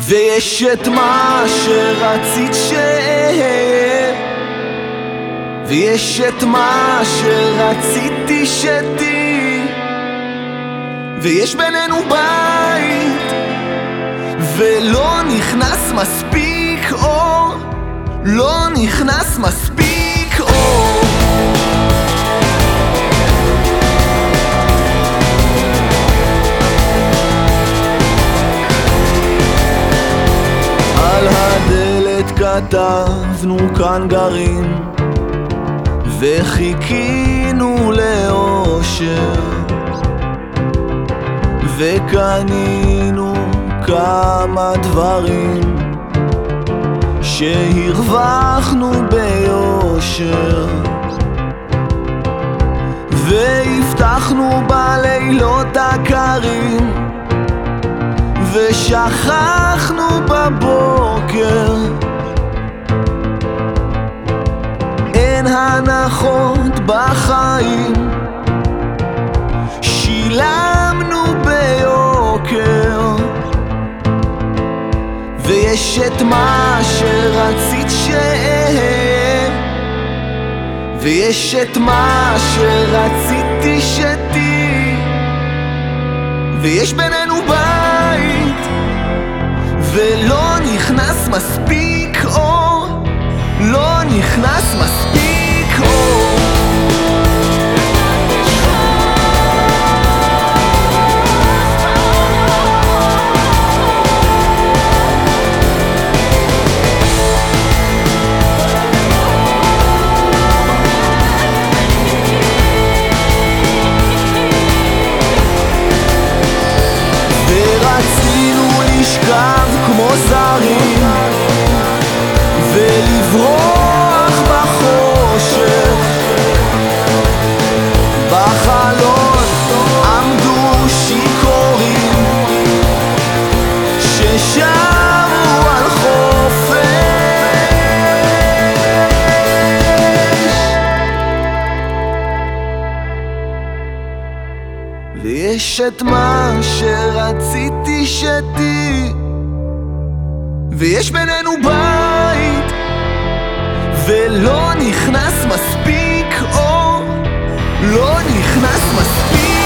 ויש את מה שרצית שאהיה, ויש את מה שרציתי שתהי, ויש בינינו בית ולא נכנס מספיק אור, לא נכנס מספיק אור. על הדלת כתבנו כאן גרים, וחיכינו לאושר, וקנינו כמה דברים שהרווחנו ביושר, והבטחנו בלילות הקרים, ושכחנו בבוקר. אין הנחות בחיים, שילמנו ביוקר, ויש את מה שרצית שאהיה, ויש את מה שרציתי שתהי, ויש בינינו בית ולא נכנס מספיק אור, לא נכנס מספיק אור. ורצינו לשכב כמו זרים ולברוח בחושך, בחלון עמדו שיכורים ששרו על חופש, ויש את מה שרציתי שתהי, ויש בינינו בית ולא נכנס מספיק אור, לא נכנס מספיק